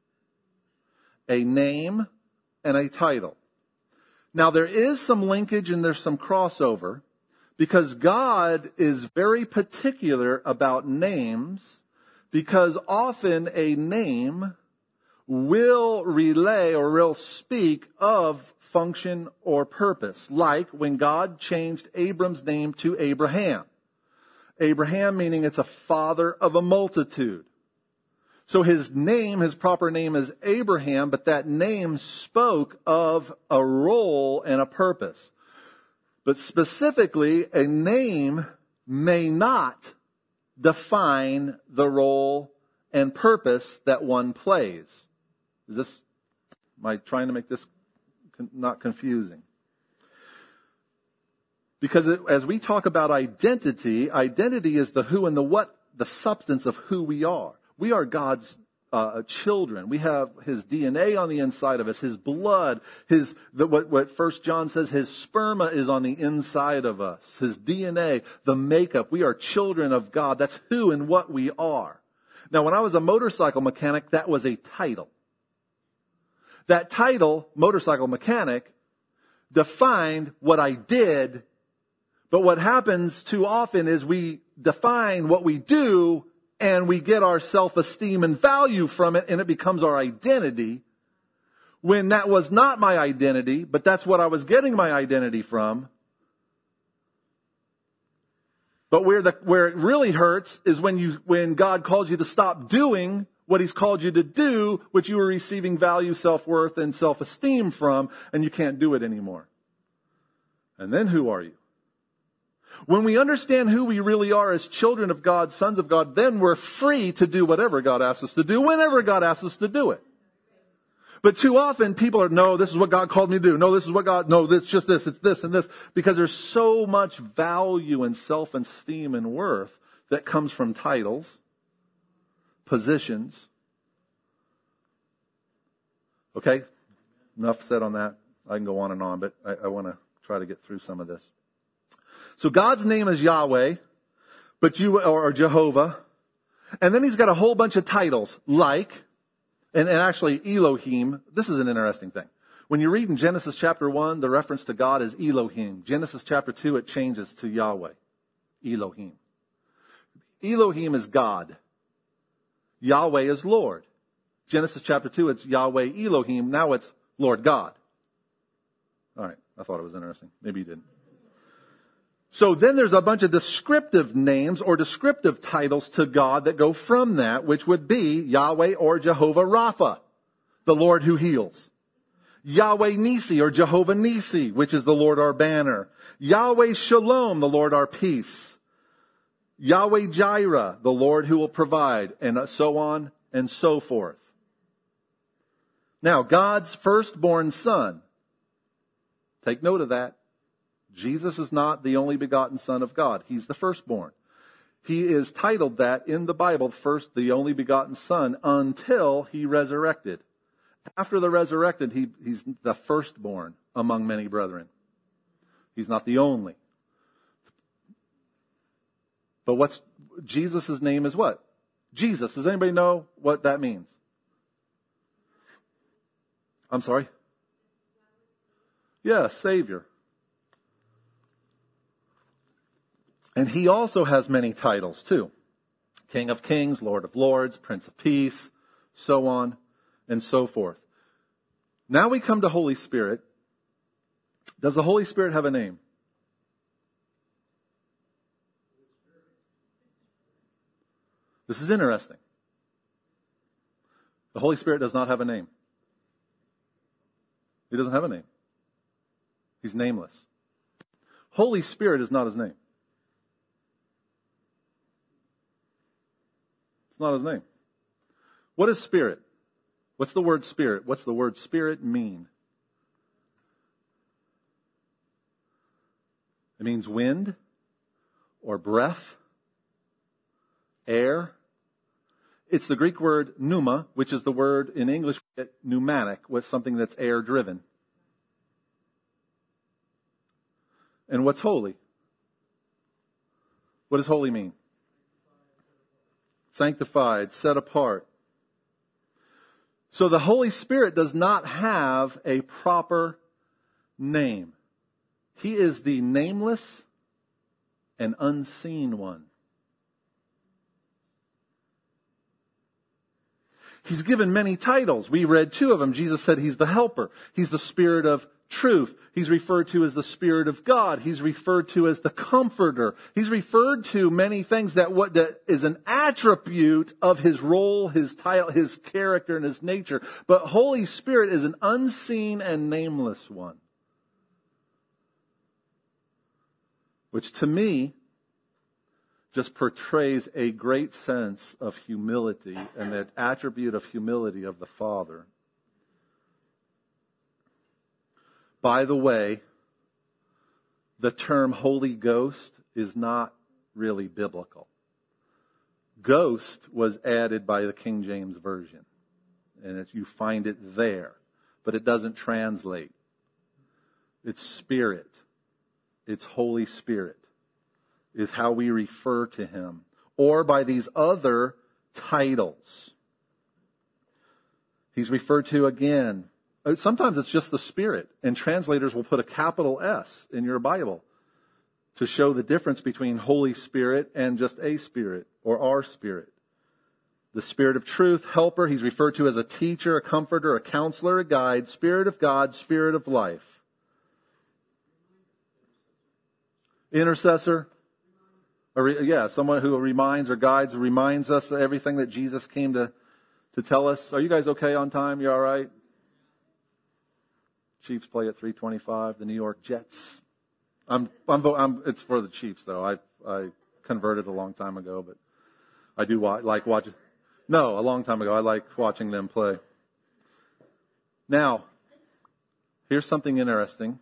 A name and a title. Now there is some linkage and there's some crossover because God is very particular about names because often a name will relay or will speak of function or purpose, like when God changed Abram's name to Abraham. Abraham meaning it's a father of a multitude. So his proper name is Abraham, but that name spoke of a role and a purpose. But specifically, a name may not define the role and purpose that one plays. Am I trying to make this not confusing? Because as we talk about identity is the who and the what, the substance of who we are. We are God's children. We have His DNA on the inside of us, His blood, what 1 John says, His sperma is on the inside of us, His DNA, the makeup. We are children of God. That's who and what we are. Now, when I was a motorcycle mechanic, that was a title. That title, motorcycle mechanic, defined what I did, but what happens too often is we define what we do and we get our self-esteem and value from it and it becomes our identity when that was not my identity, but that's what I was getting my identity from. But where it really hurts is when God calls you to stop doing what He's called you to do, which you were receiving value, self-worth, and self-esteem from, and you can't do it anymore. And then who are you? When we understand who we really are as children of God, sons of God, then we're free to do whatever God asks us to do, whenever God asks us to do it. But too often people are, no, this is what God called me to do. No, this is what God, no, it's just this, it's this and this. Because there's so much value and self-esteem and worth that comes from titles, positions. Okay? Enough said on that. I can go on, but I want to try to get through some of this. So God's name is Yahweh, or Jehovah. And then he's got a whole bunch of titles, like, and actually Elohim. This is an interesting thing. When you read in Genesis chapter 1, the reference to God is Elohim. Genesis chapter 2, it changes to Yahweh. Elohim. Elohim is God. Yahweh is Lord. Genesis chapter 2, it's Yahweh Elohim. Now it's Lord God. All right. I thought it was interesting. Maybe you didn't. So then there's a bunch of descriptive names or descriptive titles to God that go from that, which would be Yahweh or Jehovah Rapha, the Lord who heals. Yahweh Nisi or Jehovah Nisi, which is the Lord our banner. Yahweh Shalom, the Lord our peace. Yahweh Jireh, the Lord who will provide, and so on and so forth. Now, God's firstborn son. Take note of that. Jesus is not the only begotten Son of God. He's the firstborn. He is titled that in the Bible, first, the only begotten Son, until he resurrected. After the resurrected, he's the firstborn among many brethren. He's not the only. But what's Jesus' name is what? Jesus. Does anybody know what that means? I'm sorry? Yeah, Savior. And he also has many titles too. King of Kings, Lord of Lords, Prince of Peace, so on and so forth. Now we come to Holy Spirit. Does the Holy Spirit have a name? This is interesting. The Holy Spirit does not have a name. He doesn't have a name. He's nameless. Holy Spirit is not his name. It's not his name. What is spirit? What's the word spirit? What's the word spirit mean? It means wind or breath, air. It's the Greek word pneuma, which is the word in English pneumatic, with something that's air driven. And what's holy? What does holy mean? Sanctified, set apart. So the Holy Spirit does not have a proper name. He is the nameless and unseen one. He's given many titles. We read two of them. Jesus said he's the helper. He's the Spirit of truth. He's referred to as the Spirit of God. He's referred to as the comforter. He's referred to many things that is an attribute of his role, his title, his character, and his nature. But Holy Spirit is an unseen and nameless one. Which to me just portrays a great sense of humility and that attribute of humility of the Father. By the way, the term Holy Ghost is not really biblical. Ghost was added by the King James Version, and you find it there, but it doesn't translate. It's Spirit. It's Holy Spirit is how we refer to him, or by these other titles. He's referred to again. Sometimes it's just the Spirit, and translators will put a capital S in your Bible to show the difference between Holy Spirit and just a Spirit or our Spirit. The Spirit of truth, helper, he's referred to as a teacher, a comforter, a counselor, a guide, Spirit of God, Spirit of life. Intercessor, someone who reminds or guides, reminds us of everything that Jesus came to tell us. Are you guys okay on time? You all right? Chiefs play at 3:25. The New York Jets. It's for the Chiefs though. I converted a long time ago, but I do like watching. No, a long time ago. I like watching them play. Now, here's something interesting.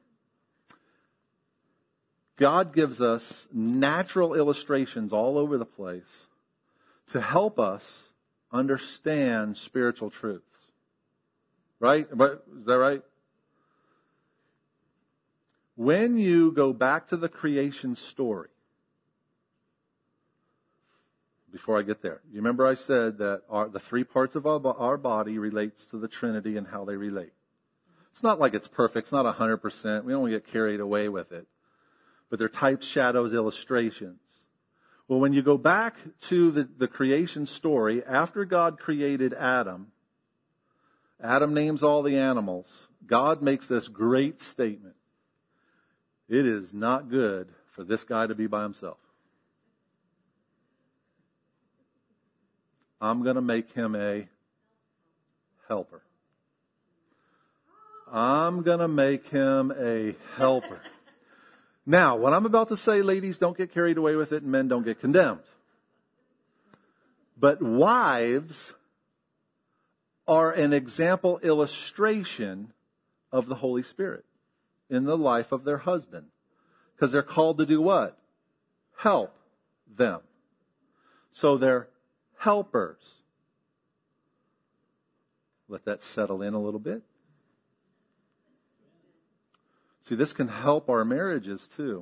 God gives us natural illustrations all over the place to help us understand spiritual truths. Right? Is that right? When you go back to the creation story, before I get there, you remember I said that the three parts of our body relates to the Trinity and how they relate. It's not like it's perfect. It's not 100%. We don't get carried away with it. But they're types, shadows, illustrations. Well, when you go back to the creation story, after God created Adam, Adam names all the animals. God makes this great statement. It is not good for this guy to be by himself. I'm going to make him a helper. I'm going to make him a helper. Now, what I'm about to say, ladies, don't get carried away with it, and men don't get condemned. But wives are an example illustration of the Holy Spirit in the life of their husband. Because they're called to do what? Help them. So they're helpers. Let that settle in a little bit. See, this can help our marriages too.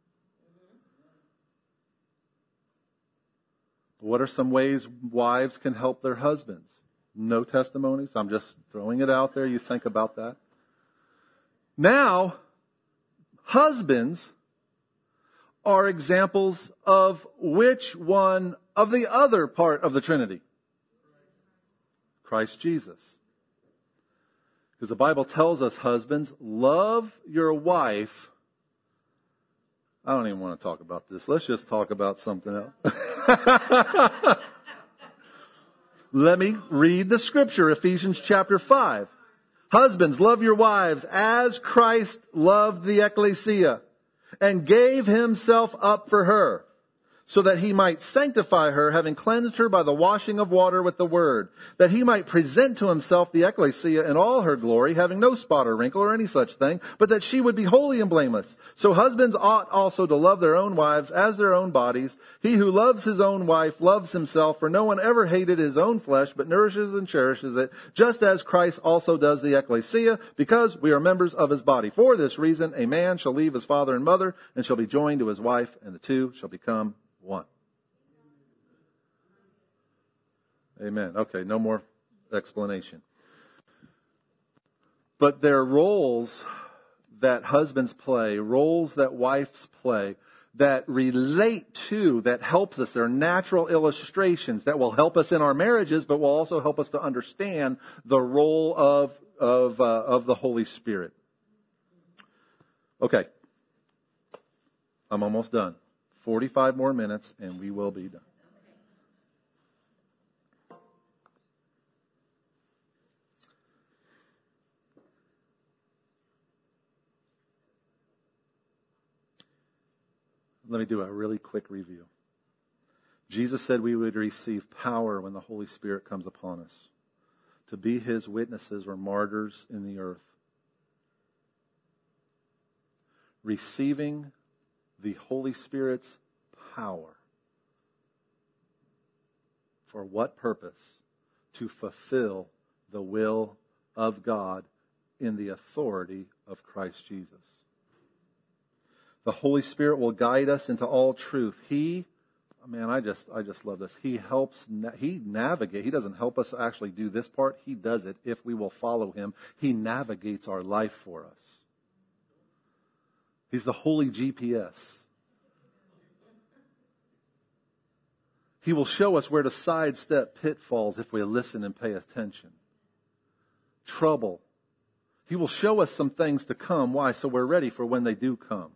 What are some ways wives can help their husbands? No testimonies. I'm just throwing it out there. You think about that. Now, husbands are examples of which one of the other part of the Trinity? Christ Jesus. Because the Bible tells us, husbands, love your wife. I don't even want to talk about this. Let's just talk about something else. Let me read the scripture, Ephesians chapter 5. Husbands, love your wives as Christ loved the ecclesia and gave himself up for her, so that he might sanctify her, having cleansed her by the washing of water with the word, that he might present to himself the ecclesia in all her glory, having no spot or wrinkle or any such thing, but that she would be holy and blameless. So husbands ought also to love their own wives as their own bodies. He who loves his own wife loves himself, for no one ever hated his own flesh, but nourishes and cherishes it, just as Christ also does the ecclesia, because we are members of his body. For this reason, a man shall leave his father and mother, and shall be joined to his wife, and the two shall become one. Amen. Okay, no more explanation. But there are roles that husbands play, roles that wives play, that relate to, that helps us. They're natural illustrations that will help us in our marriages, but will also help us to understand the role of the Holy Spirit. Okay. I'm almost done. 45 more minutes and we will be done. Let me do a really quick review. Jesus said we would receive power when the Holy Spirit comes upon us to be his witnesses or martyrs in the earth. Receiving the Holy Spirit's power. For what purpose? To fulfill the will of God in the authority of Christ Jesus. The Holy Spirit will guide us into all truth. I just love this. He helps, he navigates. He doesn't help us actually do this part. He does it if we will follow him. He navigates our life for us. He's the holy GPS. He will show us where to sidestep pitfalls if we listen and pay attention. Trouble. He will show us some things to come. Why? So we're ready for when they do come.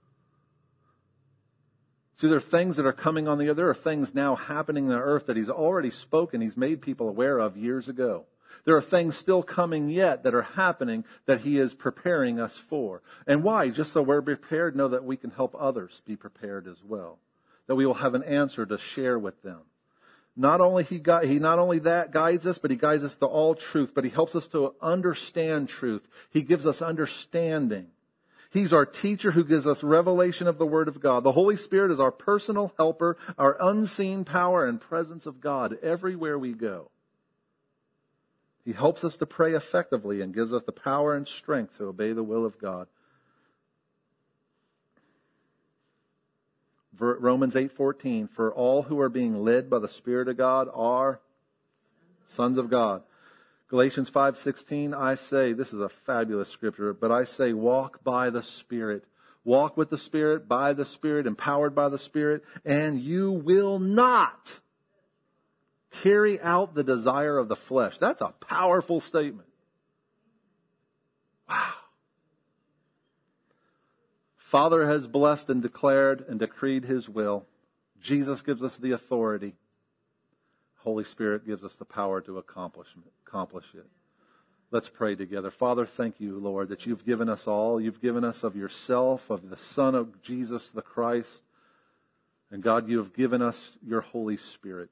See, there are things that are coming on the earth. There are things now happening in the earth that he's already spoken. He's made people aware of years ago. There are things still coming yet that are happening that he is preparing us for. And why? Just so we're prepared, know that we can help others be prepared as well. That we will have an answer to share with them. Not only that guides us, but he guides us to all truth. But he helps us to understand truth. He gives us understanding. He's our teacher who gives us revelation of the Word of God. The Holy Spirit is our personal helper, our unseen power and presence of God everywhere we go. He helps us to pray effectively and gives us the power and strength to obey the will of God. Romans 8:14, for all who are being led by the Spirit of God are sons of God. Galatians 5:16, I say, this is a fabulous scripture, but I say walk by the Spirit. Walk with the Spirit, by the Spirit, empowered by the Spirit, and you will not carry out the desire of the flesh. That's a powerful statement. Wow. Father has blessed and declared and decreed His will. Jesus gives us the authority. Holy Spirit gives us the power to accomplish it. Let's pray together. Father, thank you, Lord, that you've given us all. You've given us of yourself, of the Son of Jesus the Christ. And God, you have given us your Holy Spirit.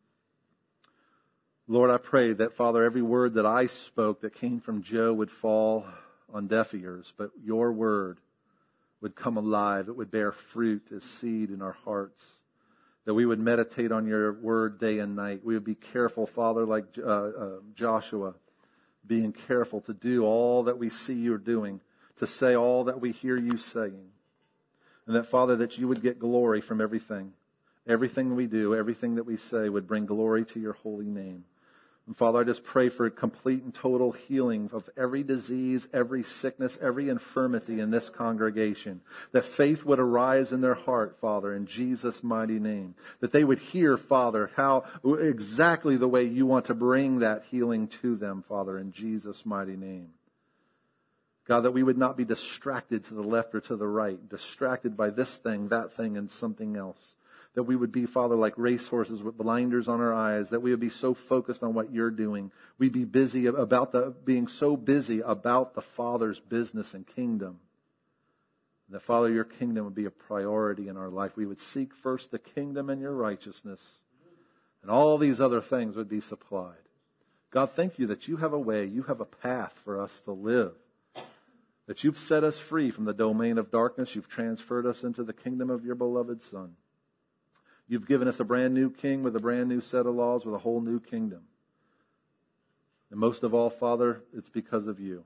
Lord, I pray that, Father, every word that I spoke that came from Joe would fall on deaf ears, but your word would come alive. It would bear fruit as seed in our hearts. That we would meditate on your word day and night. We would be careful, Father, like Joshua, being careful to do all that we see you're doing, to say all that we hear you saying. And that, Father, that you would get glory from everything. Everything we do, everything that we say would bring glory to your holy name. And Father, I just pray for complete and total healing of every disease, every sickness, every infirmity in this congregation. That faith would arise in their heart, Father, in Jesus' mighty name. That they would hear, Father, how exactly the way you want to bring that healing to them, Father, in Jesus' mighty name. God, that we would not be distracted to the left or to the right, distracted by this thing, that thing, and something else. That we would be, Father, like racehorses with blinders on our eyes. That we would be so focused on what you're doing. We'd be busy being so busy about the Father's business and kingdom. That, Father, your kingdom would be a priority in our life. We would seek first the kingdom and your righteousness. And all these other things would be supplied. God, thank you that you have a way, you have a path for us to live. That you've set us free from the domain of darkness. You've transferred us into the kingdom of your beloved Son. You've given us a brand new king with a brand new set of laws, with a whole new kingdom. And most of all, Father, it's because of you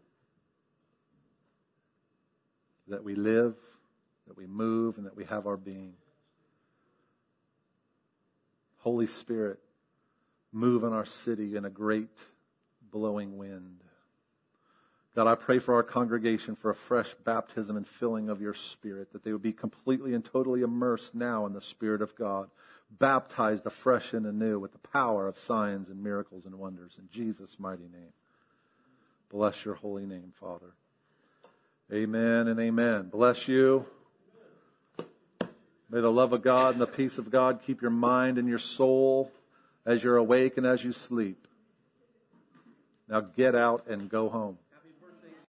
that we live, that we move, and that we have our being. Holy Spirit, move in our city in a great blowing wind. God, I pray for our congregation for a fresh baptism and filling of your Spirit, that they would be completely and totally immersed now in the Spirit of God, baptized afresh and anew with the power of signs and miracles and wonders. In Jesus' mighty name. Bless your holy name, Father. Amen and amen. Bless you. May the love of God and the peace of God keep your mind and your soul as you're awake and as you sleep. Now get out and go home.